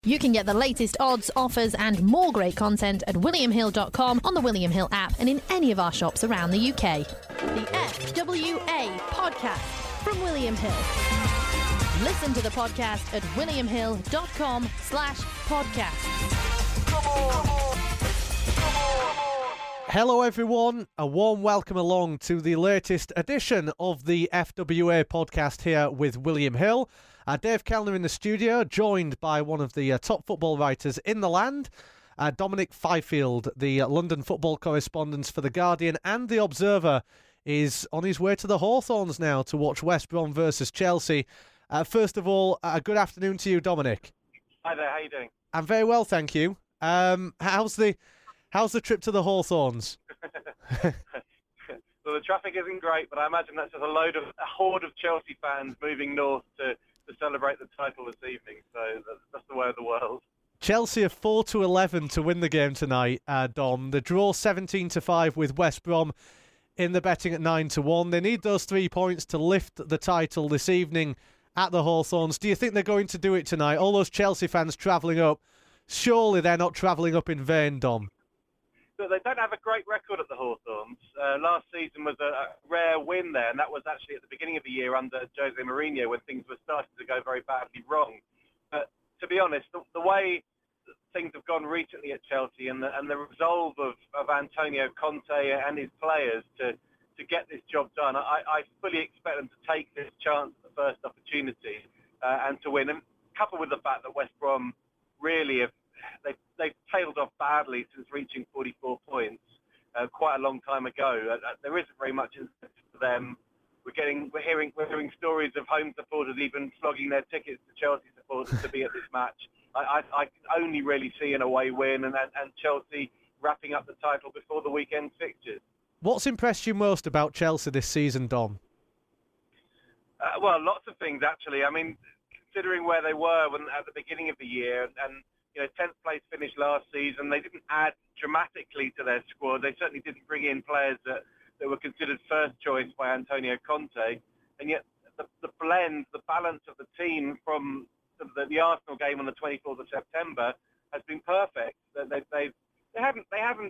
You can get the latest odds, offers and more great content at williamhill.com, on the William Hill app and in any of our shops around the UK. The FWA podcast from William Hill. Listen to the podcast at williamhill.com/podcast. Come on. Hello everyone, a warm welcome along to the latest edition of the FWA podcast here with William Hill. Dave Kellner in the studio, joined by one of the top football writers in the land, Dominic Fifield, the London football correspondent for The Guardian and The Observer, is on his way to the Hawthorns now to watch West Brom versus Chelsea. First of all, good afternoon to you, Dominic. Hi there, how are you doing? I'm very well, thank you. How's the trip to the Hawthorns? Well, the traffic isn't great, but I imagine that's just a horde of Chelsea fans moving north to celebrate the title this evening. So that's the way of the world. Chelsea are 4-11 to win the game tonight, Dom. The draw 17-5 with West Brom in the betting at 9-1. They need those 3 points to lift the title this evening at the Hawthorns. Do you think they're going to do it tonight? All those Chelsea fans travelling up, surely they're not travelling up in vain, Dom. So they don't have a great record at the Hawthorns. Last season was a rare win there, and that was actually at the beginning of the year under Jose Mourinho when things were starting to go very badly wrong. But to be honest, the way things have gone recently at Chelsea and the resolve of Antonio Conte and his players to get this job done, I fully expect them to take this chance at the first opportunity and to win. And coupled with the fact that West Brom really have they've tailed off badly since reaching 44 points quite a long time ago. There isn't very much for them. We're hearing stories of home supporters even flogging their tickets to Chelsea supporters to be at this match. I can only really see an away win and Chelsea wrapping up the title before the weekend fixtures. What's impressed you most about Chelsea this season, Dom? Well, lots of things actually. I mean, considering where they were at the beginning of the year and 10th place finish last season. They didn't add dramatically to their squad. They certainly didn't bring in players that were considered first choice by Antonio Conte. And yet the blend, the balance of the team from the Arsenal game on the 24th of September has been perfect. They haven't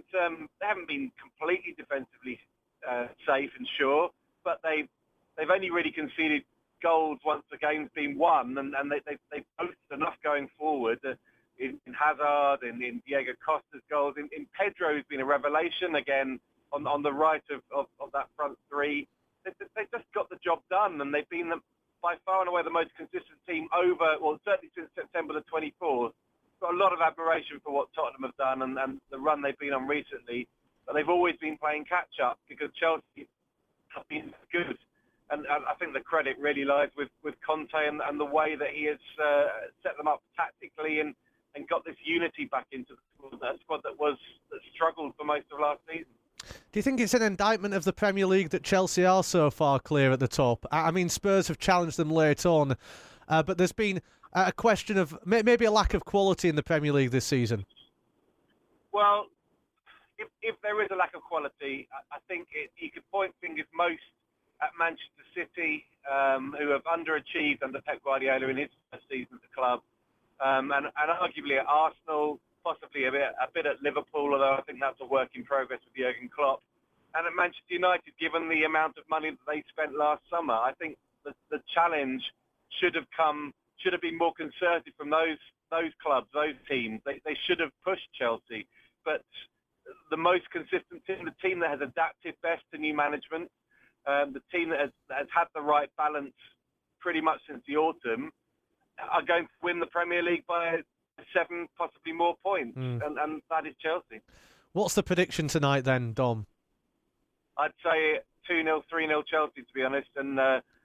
been completely defensively safe and sure, but they've only really conceded goals once the game's been won, and they've posted enough going forward. In Hazard, in Diego Costa's goals, in Pedro, who's been a revelation again on the right of that front three. They just got the job done, and they've been by far and away the most consistent team certainly since September the 24th. Got a lot of admiration for what Tottenham have done and the run they've been on recently, but they've always been playing catch-up because Chelsea have been good. And I think the credit really lies with Conte and the way that he has set them up tactically and got this unity back into the squad that struggled for most of last season. Do you think it's an indictment of the Premier League that Chelsea are so far clear at the top? I mean, Spurs have challenged them late on, but there's been a question of maybe a lack of quality in the Premier League this season. Well, if there is a lack of quality, I think you could point fingers most at Manchester City, who have underachieved under Pep Guardiola in his first season at the club. And arguably at Arsenal, possibly a bit at Liverpool, although I think that's a work in progress with Jurgen Klopp. And at Manchester United, given the amount of money that they spent last summer, I think the challenge should have been more concerted from those clubs, those teams. They should have pushed Chelsea. But the most consistent team, the team that has adapted best to new management, the team that has had the right balance pretty much since the autumn, are going to win the Premier League by 7, possibly more points, and that is Chelsea. What's the prediction tonight then, Dom? I'd say 2-0, 3-0 Chelsea, to be honest, and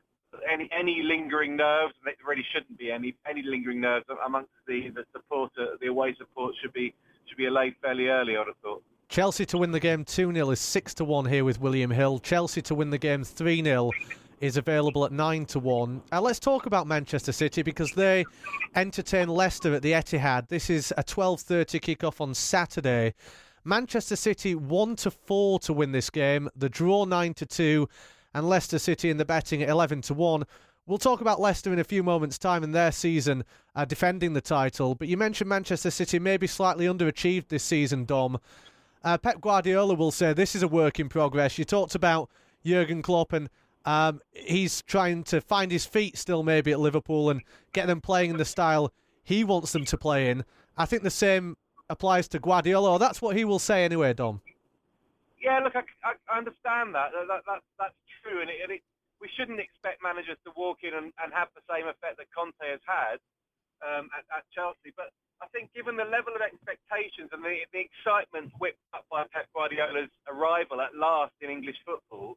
any lingering nerves, and there really shouldn't be any lingering nerves amongst the away support should be allayed fairly early, I would have thought. Chelsea to win the game 2-0 is 6-1 here with William Hill. Chelsea to win the game 3-0 is available at 9-1. Let's talk about Manchester City because they entertain Leicester at the Etihad. This is a 12:30 kickoff on Saturday. Manchester City 1-4 to win this game. The draw 9-2, and Leicester City in the betting at 11-1. We'll talk about Leicester in a few moments' time and their season defending the title. But you mentioned Manchester City maybe slightly underachieved this season, Dom. Pep Guardiola will say this is a work in progress. You talked about Jurgen Klopp, and he's trying to find his feet still maybe at Liverpool and get them playing in the style he wants them to play in. I think the same applies to Guardiola, or that's what he will say anyway, Dom. Yeah, look, I understand that. That's true, and we shouldn't expect managers to walk in and have the same effect that Conte has had at Chelsea. But I think given the level of expectations and the excitement whipped up by Pep Guardiola's arrival at last in English football,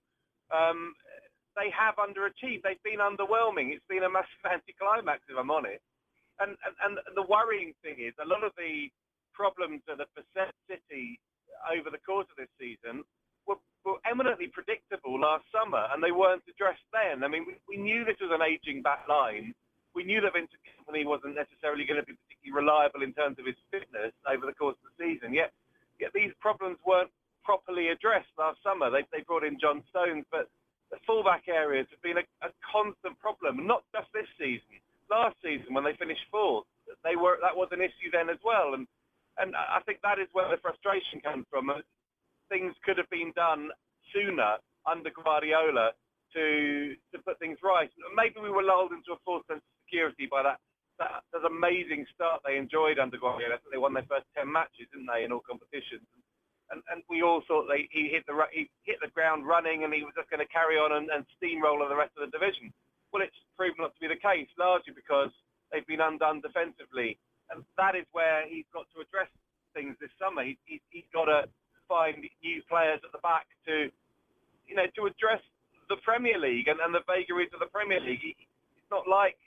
they have underachieved. They've been underwhelming. It's been a massive anticlimax, if I'm honest. And the worrying thing is a lot of the problems that have beset City over the course of this season were eminently predictable last summer, and they weren't addressed then. I mean, we knew this was an ageing back line. We knew that Vincent Kompany wasn't necessarily going to be particularly reliable in terms of his fitness over the course of the season. Yet these problems weren't properly addressed last summer. They brought in John Stones, but the fullback areas have been a constant problem, not just this season. Last season, when they finished fourth, that was an issue then as well. And I think that is where the frustration comes from. Things could have been done sooner under Guardiola to put things right. Maybe we were lulled into a false sense of security by that amazing start they enjoyed under Guardiola. I think they won their first 10 matches, didn't they, in all competitions? And we all thought he hit the ground running and he was just going to carry on and steamroller the rest of the division. Well, it's proven not to be the case, largely because they've been undone defensively. And that is where he's got to address things this summer. He's got to find new players at the back to address the Premier League and the vagaries of the Premier League. It isn't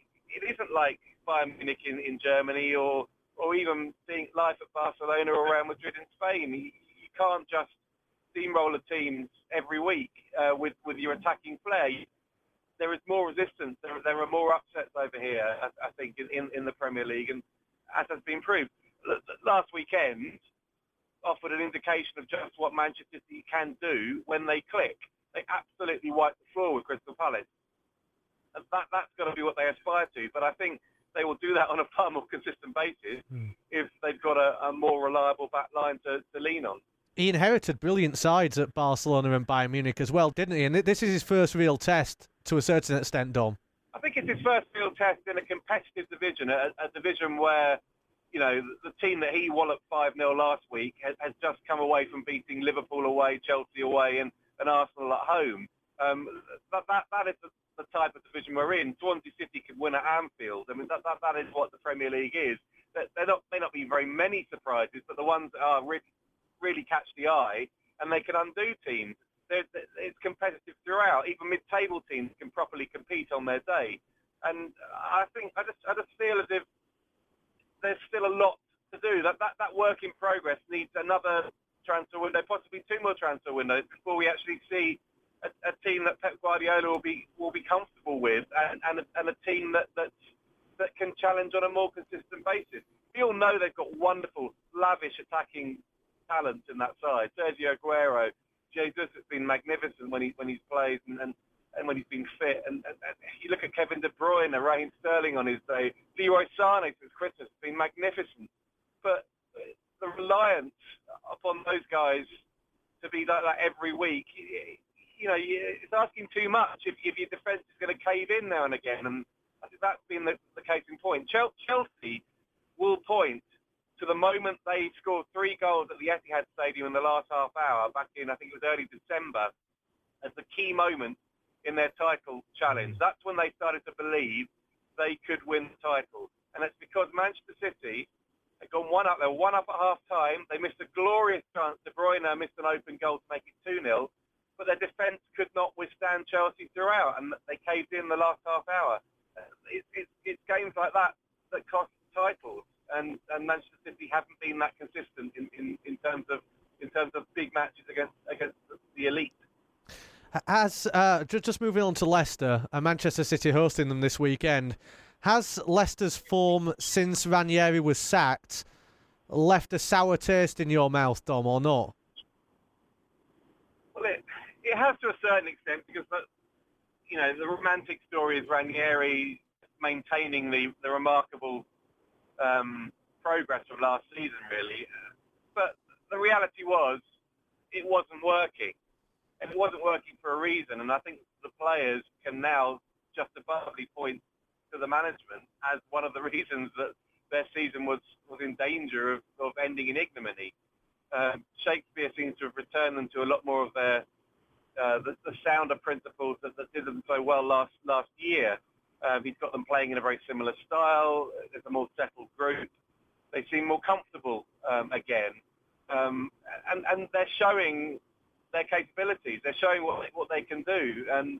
like Bayern Munich in Germany or even seeing life at Barcelona or Real Madrid in Spain. You can't just steamroller teams every week with your attacking flair. There is more resistance. There are more upsets over here, I think, in the Premier League, and as has been proved. Last weekend offered an indication of just what Manchester City can do when they click. They absolutely wiped the floor with Crystal Palace. And that's got to be what they aspire to. But I think they will do that on a far more consistent basis if they've got a more reliable back line to lean on. He inherited brilliant sides at Barcelona and Bayern Munich as well, didn't he? And this is his first real test to a certain extent, Dom. I think it's his first real test in a competitive division, a division where, the team that he walloped 5-0 last week has just come away from beating Liverpool away, Chelsea away, and Arsenal at home. That is the type of division we're in. Swansea City could win at Anfield. I mean, that is what the Premier League is. There may not be very many surprises, but the ones that are really catch the eye, and they can undo teams. It's competitive throughout. Even mid-table teams can properly compete on their day. And I just feel as if there's still a lot to do. That work in progress needs another transfer window, possibly 2 more transfer windows before we actually see a team that Pep Guardiola will be comfortable with, and a team that can challenge on a more consistent basis. We all know they've got wonderful, lavish attacking talent in that side. Sergio Aguero, Jesus has been magnificent when he's played and when he's been fit. And you look at Kevin De Bruyne, Raheem Sterling on his day, Leroy Sané since Christmas has been magnificent. But the reliance upon those guys to be like that every week, it's asking too much if your defence is going to cave in now and again. And I think that's been the case in point. Chelsea will point to the moment they scored 3 goals at the Etihad Stadium in the last half hour back in, I think it was early December, as the key moment in their title challenge. That's when they started to believe they could win the title. And it's because Manchester City had gone 1-up. They were 1-up at half-time. They missed a glorious chance. De Bruyne missed an open goal to make it 2-0. But their defence could not withstand Chelsea throughout, and they caved in the last half hour. It's games like that cost titles. And Manchester City haven't been that consistent in terms of big matches against the elite. As just moving on to Leicester, Manchester City hosting them this weekend, has Leicester's form since Ranieri was sacked left a sour taste in your mouth, Dom, or not? Well, it has to a certain extent, because the romantic story is Ranieri maintaining the remarkable progress of last season, really. But the reality was it wasn't working. And it wasn't working for a reason. And I think the players can now justifiably point to the management as one of the reasons that their season was in danger of ending in ignominy. Shakespeare seems to have returned them to a lot more of their the sounder principles that did them so well last year. He's got them playing in a very similar style. There's a more settled group. They seem more comfortable again, and they're showing their capabilities. They're showing what they can do, and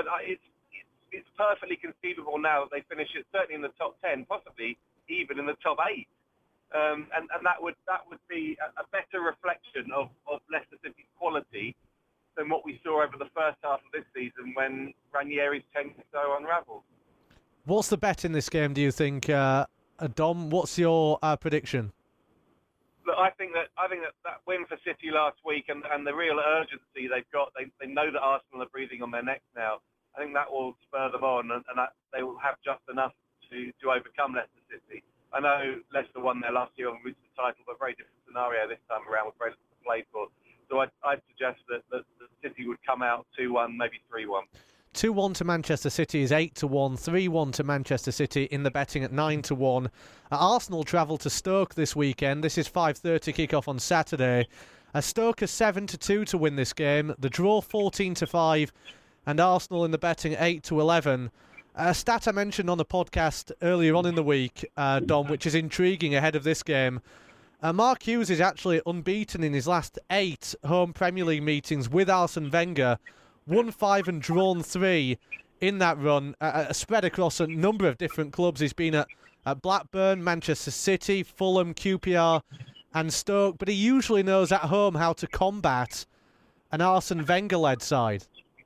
it's perfectly conceivable now that they finish it certainly in the top 10, possibly even in the top 8. And that would be a better reflection of Leicester City's quality than what we saw over the first half of this season when Ranieri's tenure so unravelled. What's the bet in this game, do you think, Dom? What's your prediction? Look, I think that win for City last week and the real urgency they've got, they know that Arsenal are breathing on their necks now. I think that will spur them on, and that they will have just enough to overcome Leicester City. I know Leicester won their last year on route to the title, but a very different scenario this time around with very little to play for. So I'd suggest that City would come out 2-1, maybe 3-1. 2-1 to Manchester City is 8-1. 3-1 to Manchester City in the betting at 9-1. Arsenal travel to Stoke this weekend. This is 5:30 kick-off on Saturday. Stoke are 7-2 to win this game. The draw 14-5, and Arsenal in the betting 8-11. A stat I mentioned on the podcast earlier on in the week, Dom, which is intriguing ahead of this game. Mark Hughes is actually unbeaten in his last 8 home Premier League meetings with Arsene Wenger. Won 5 and drawn 3 in that run, spread across a number of different clubs. He's been at Blackburn, Manchester City, Fulham, QPR and Stoke, but he usually knows at home how to combat an Arsene Wenger-led side.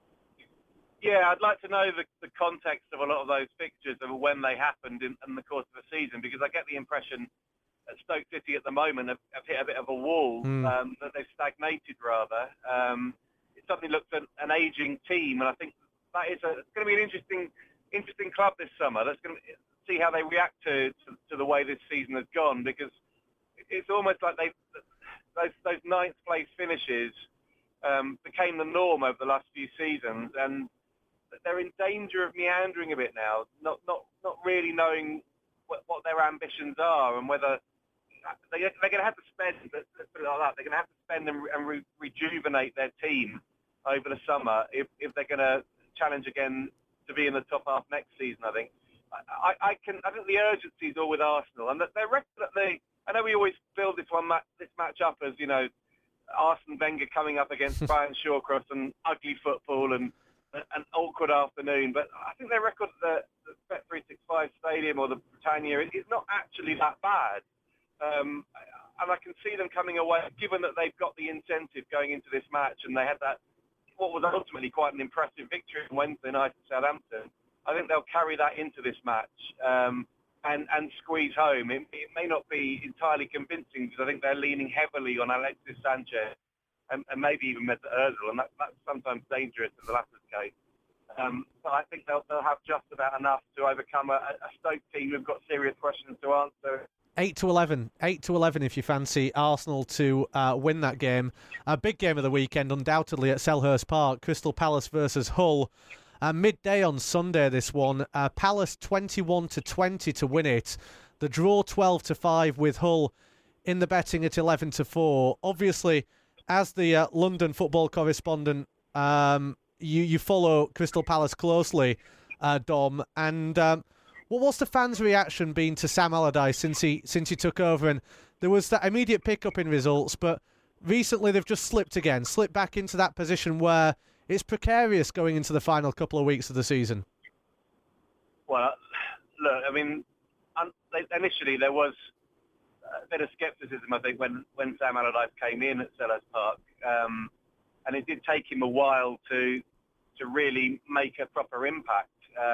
Yeah, I'd like to know the context of a lot of those fixtures and when they happened in the course of the season, because I get the impression that Stoke City at the moment have hit a bit of a wall, that they've stagnated rather. It suddenly looks at an ageing team, and I think that it's going to be an interesting club this summer. That's going to see how they react to the way this season has gone, because it's almost like those ninth place finishes became the norm over the last few seasons, and they're in danger of meandering a bit now, not really knowing what their ambitions are and whether they're going to have to spend. Let's put it like that. They're going to have to spend and rejuvenate their team over the summer if they're going to challenge again to be in the top half next season. I think. I think the urgency is all with Arsenal, and their record. I know we always build this match up as Arsene Wenger coming up against Brian Shawcross and ugly football and an awkward afternoon, but I think their record at the Bet365 Stadium or the Britannia is not actually that bad. And I can see them coming away, given that they've got the incentive going into this match, and they had what was ultimately quite an impressive victory on Wednesday night at Southampton. I think they'll carry that into this match and squeeze home. It may not be entirely convincing, because I think they're leaning heavily on Alexis Sanchez and maybe even Mesut Ozil, and that's sometimes dangerous in the latter's case. But I think they'll have just about enough to overcome a Stoke team who've got serious questions to answer. 8-11 if you fancy Arsenal to win that game. A big game of the weekend, undoubtedly, at Selhurst Park. Crystal Palace versus Hull. Midday on Sunday, this one. Palace 21-20 to win it. The draw 12-5 with Hull in the betting at 11-4. Obviously, as the London football correspondent, you follow Crystal Palace closely, Dom. And what's the fans' reaction been to Sam Allardyce since he took over? And there was that immediate pickup in results, but recently they've just slipped back into that position where it's precarious going into the final couple of weeks of the season. Well, look, I mean, initially there was a bit of scepticism, I think, when Sam Allardyce came in at Selhurst Park, and it did take him a while to really make a proper impact.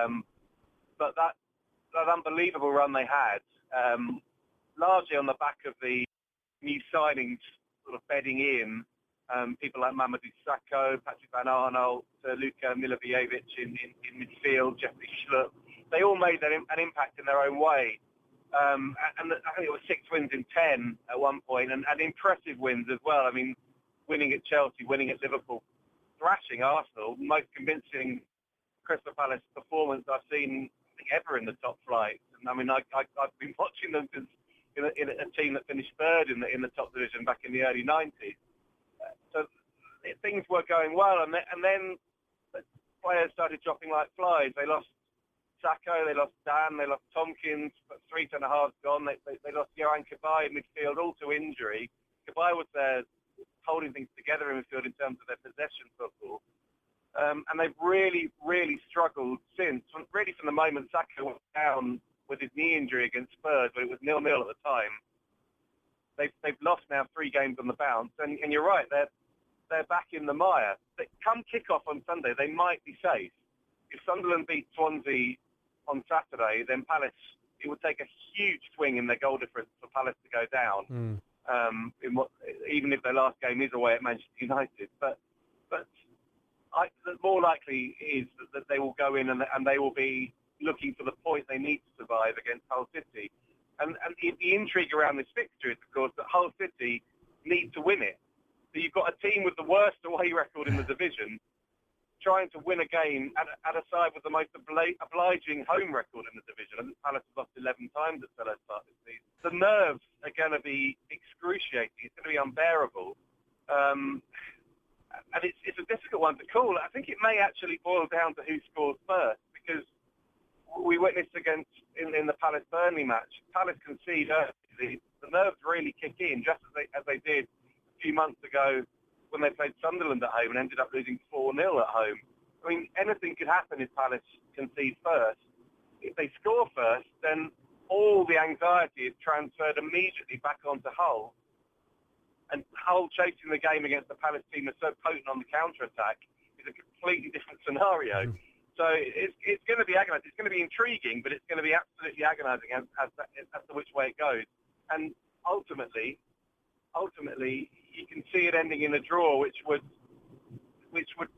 But that unbelievable run they had, largely on the back of the new signings sort of bedding in, People like Mamadou Sakho, Patrick Van Aanholt, Luka Milivojevic in midfield, Jeffrey Schlupp. They all made an impact in their own way. And I think it was 6 wins in 10 at one point, and impressive wins as well. I mean, winning at Chelsea, winning at Liverpool, thrashing Arsenal, most convincing Crystal Palace performance I've seen, I think, ever in the top flight. And I mean, I've been watching them since in a team that finished third in the top division back in the early 90s. So things were going well, and then players started dropping like flies. They lost Sakho, they lost Dan, they lost Tompkins, but 3 centre-halves gone. They lost Yohan Cabaye in midfield, all to injury. Cabaye was there holding things together in midfield in terms of their possession football. And they've really, really struggled since. Really from the moment Sakho went down with his knee injury against Spurs, but it was 0-0 at the time. They've lost now 3 games on the bounce. And you're right, they're back in the mire. Come kick-off on Sunday, they might be safe. If Sunderland beat Swansea on Saturday, then Palace, it would take a huge swing in their goal difference for Palace to go down. Even if their last game is away at Manchester United. But the more likely is that they will go in and they will be looking for the point they need to survive against Hull City. And the intrigue around this fixture is, of course, that Hull City need to win it. So you've got a team with the worst away record in the division trying to win a game at a side with the most obliging home record in the division. I think Palace has lost 11 times at Selhurst Park this season. The nerves are going to be excruciating. It's going to be unbearable. And it's a difficult one to call. I think it may actually boil down to who scores first, because we witnessed in the Palace-Burnley match, Palace concede early. The nerves really kick in, just as they did a few months ago when they played Sunderland at home and ended up losing 4-0 at home. I mean, anything could happen if Palace concede first. If they score first, then all the anxiety is transferred immediately back onto Hull. And Hull chasing the game against the Palace team is so potent on the counter-attack is a completely different scenario. So it's going to be agonising. It's going to be intriguing, but it's going to be absolutely agonising as to which way it goes. And ultimately, you can see it ending in a draw, which would, it would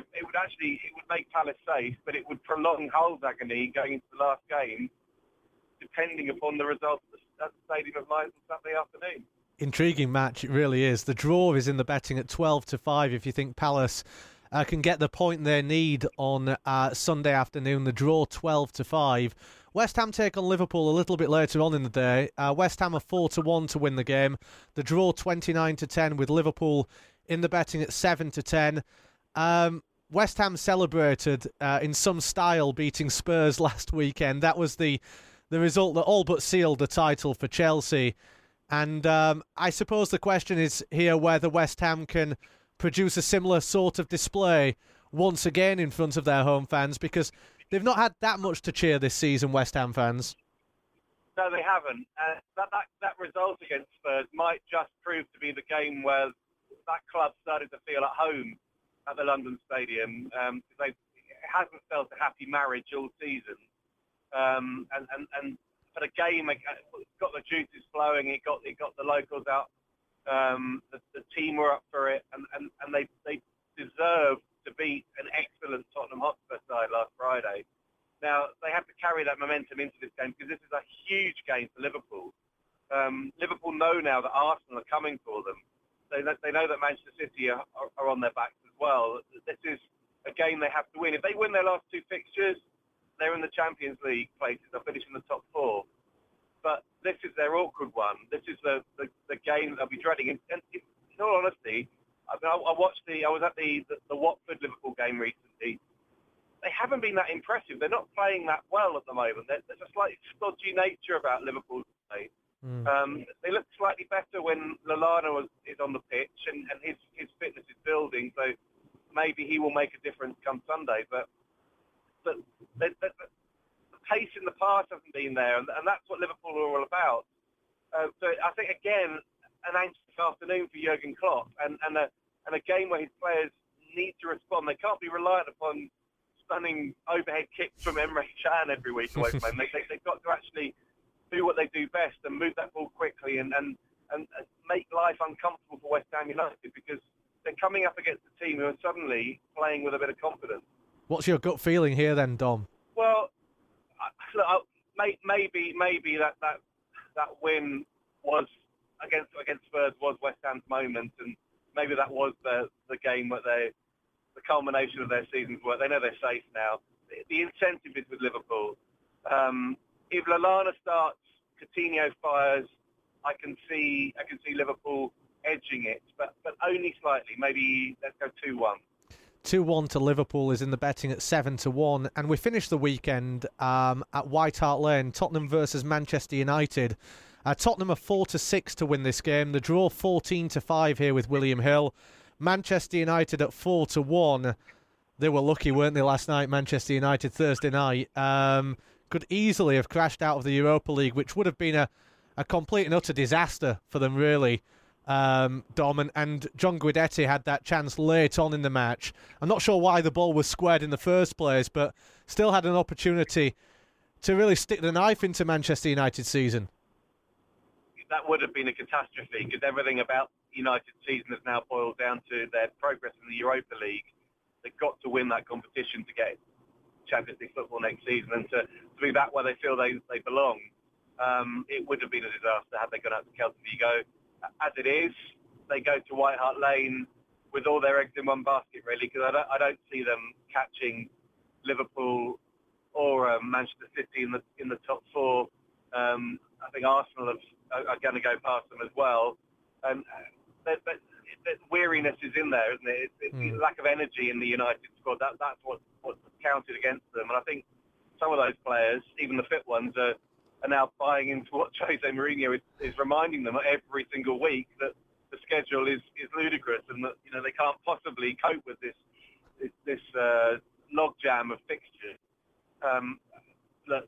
make Palace safe, but it would prolong Hull's agony going into the last game, depending upon the result at the Stadium of Light on Saturday afternoon. Intriguing match, it really is. The draw is in the betting at 12-5 if you think Palace can get the point they need on Sunday afternoon. The draw 12-5. West Ham take on Liverpool a little bit later on in the day. West Ham are 4-1 to win the game. The draw 29-10 with Liverpool in the betting at 7-10. West Ham celebrated in some style beating Spurs last weekend. That was the result that all but sealed the title for Chelsea. And I suppose the question is here whether West Ham can produce a similar sort of display once again in front of their home fans, because they've not had that much to cheer this season, West Ham fans. No, they haven't. That result against Spurs might just prove to be the game where that club started to feel at home at the London Stadium. It hasn't felt a happy marriage all season. And for the game, it got the juices flowing. It got the locals out. The team were up for it, and they deserved to beat an excellent Tottenham Hotspur side last Friday. Now, they have to carry that momentum into this game, because this is a huge game for Liverpool. Liverpool know now that Arsenal are coming for them. They know that Manchester City are on their backs as well. This is a game they have to win. If they win their last 2 fixtures, they're in the Champions League places. They'll finish in the top 4. But this is their awkward one. This is the game they'll be dreading. And in all honesty, I was at the Watford-Liverpool game recently. They haven't been that impressive. They're not playing that well at the moment. There's a slightly stodgy nature about Liverpool today. They look slightly better when Lallana is on the pitch and his fitness is building. So maybe he will make a difference come Sunday. But the pace in the past hasn't been there, and that's what Liverpool are all about. So I think, again, an anxious afternoon for Jurgen Klopp, and a game where his players need to respond. They can't be reliant upon stunning overhead kicks from Emre Can every week away from them. They've got to actually do what they do best and move that ball quickly and make life uncomfortable for West Ham United, because coming up against a team who are suddenly playing with a bit of confidence. What's your gut feeling here then, Dom? Well, look, maybe that win was against Spurs was West Ham's moment, and maybe that was the game where the culmination of their season's work. They know they're safe now. The incentive is with Liverpool. If Lallana starts, Coutinho fires, I can see Liverpool edging it, but only slightly. Maybe let's go 2-1. 2-1 to Liverpool is in the betting at 7-1, and we finished the weekend at White Hart Lane, Tottenham versus Manchester United. Tottenham are 4-6 to win this game. The draw 14-5 here with William Hill. Manchester United at 4-1. They were lucky, weren't they, last night? Manchester United Thursday night could easily have crashed out of the Europa League, which would have been a complete and utter disaster for them, really. Dom, and John Guidetti had that chance late on in the match. I'm not sure why the ball was squared in the first place, but still had an opportunity to really stick the knife into Manchester United's season. That would have been a catastrophe, because everything about United's season has now boiled down to their progress in the Europa League. They've got to win that competition to get Champions League football next season, and to be back where they feel they belong. It would have been a disaster had they gone out to Celta Vigo. As it is, they go to White Hart Lane with all their eggs in one basket, really, because I don't see them catching Liverpool or Manchester City in the top four. I think Arsenal are going to go past them as well. And the weariness is in there, isn't it? It's the lack of energy in the United squad. That's what's counted against them. And I think some of those players, even the fit ones, are now buying into what Jose Mourinho is reminding them every single week, that the schedule is ludicrous and that they can't possibly cope with this logjam of fixtures. Look,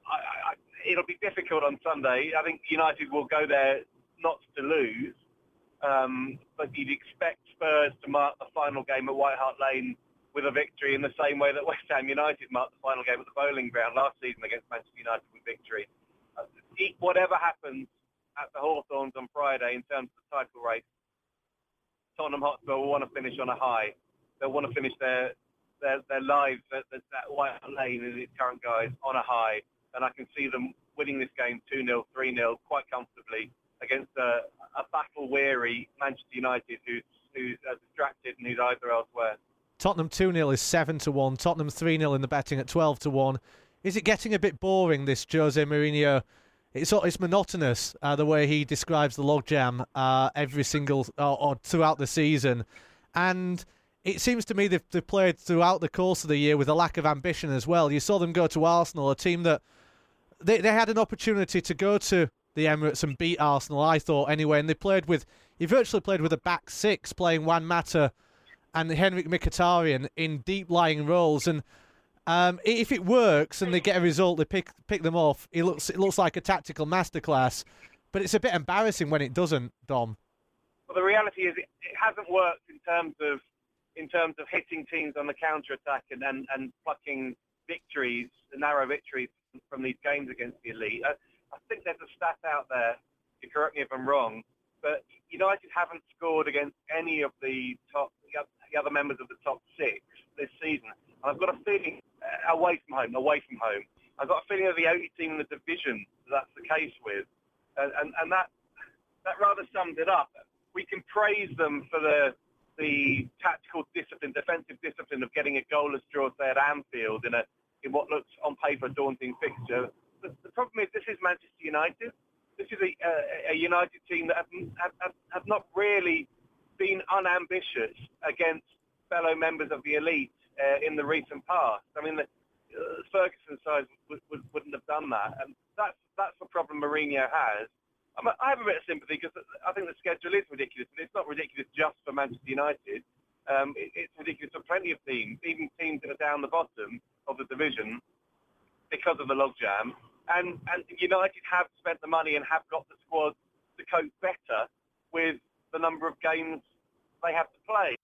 it'll be difficult on Sunday. I think United will go there not to lose, but you'd expect Spurs to mark the final game at White Hart Lane with a victory in the same way that West Ham United marked the final game at the Bowling Ground last season against Manchester United with victory. Whatever happens at the Hawthorns on Friday in terms of the title race, Tottenham Hotspur will want to finish on a high. They'll want to finish their lives at White Hart Lane in its current guise on a high, and I can see them winning this game 2-0, 3-0 quite comfortably against a battle-weary Manchester United who's distracted and whose eyes are elsewhere. Tottenham 2-0 is 7-1. Tottenham 3-0 in the betting at 12-1. Is it getting a bit boring, this Jose Mourinho? It's monotonous, the way he describes the logjam every single or throughout the season, and it seems to me they've played throughout the course of the year with a lack of ambition as well. You saw them go to Arsenal, a team that they had an opportunity to go to the Emirates and beat Arsenal, I thought anyway, and he virtually played with a back six, playing Juan Mata and Henrik Mkhitaryan in deep lying roles, and if it works and they get a result, they pick them off. It looks like a tactical masterclass, but it's a bit embarrassing when it doesn't, Dom. Well, the reality is it hasn't worked in terms of hitting teams on the counter attack and plucking victories, narrow victories from these games against the elite. I think there's a stat out there. You correct me if I'm wrong, but United haven't scored against any of the other members of the top six this season. I've got a feeling away from home. I've got a feeling of the only team in the division that's the case with, and that rather sums it up. We can praise them for the tactical discipline, defensive discipline of getting a goalless draw, say, at Anfield in what looks on paper a daunting fixture. The problem is this is Manchester United. This is a United team that have not really been unambitious against fellow members of the elite in the recent past. I mean, the Ferguson side wouldn't have done that, and that's the problem Mourinho has. I have a bit of sympathy because I think the schedule is ridiculous, but it's not ridiculous just for Manchester United. It's ridiculous for plenty of teams, even teams that are down the bottom of the division because of the logjam. And United have spent the money and have got the squad to cope better with the number of games they have to play.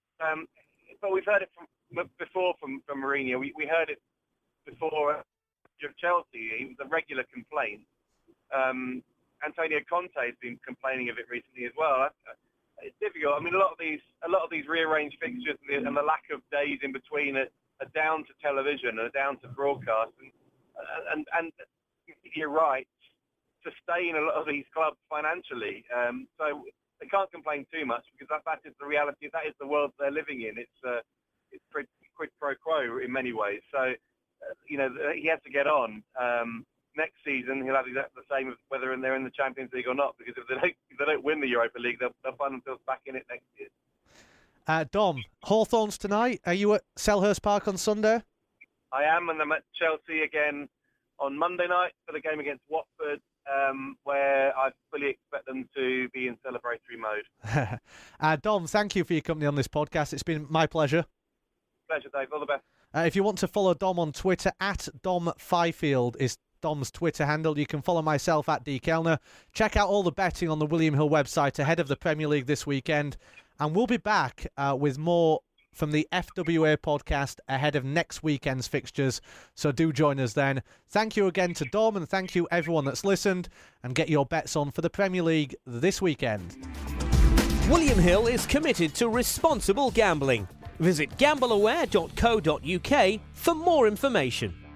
But we've heard it before from Mourinho. We heard it before of Chelsea. It was a regular complaint. Antonio Conte has been complaining of it recently as well. it's difficult. I mean, a lot of these rearranged fixtures and the lack of days in between are down to television and are down to broadcast, and media rights sustain a lot of these clubs financially. So they can't complain too much, because that is the reality. That is the world they're living in. It's quid pro quo in many ways. So he has to get on. Next season he'll have exactly the same, whether they're in the Champions League or not, because if they don't win the Europa League, they'll find themselves back in it next year. Dom, Hawthorns tonight. Are you at Selhurst Park on Sunday? I am, and I'm at Chelsea again on Monday night for the game against Watford, where I fully expect them to be in celebratory mode. Dom, thank you for your company on this podcast. It's been my pleasure. Pleasure, Dave. All the best. If you want to follow Dom on Twitter, at Dom Fifield is Dom's Twitter handle. You can follow myself at D. Kellner. Check out all the betting on the William Hill website ahead of the Premier League this weekend. And we'll be back with more from the FWA podcast ahead of next weekend's fixtures. So do join us then. Thank you again to Dom, and thank you everyone that's listened. And get your bets on for the Premier League this weekend. William Hill is committed to responsible gambling. Visit gambleaware.co.uk for more information.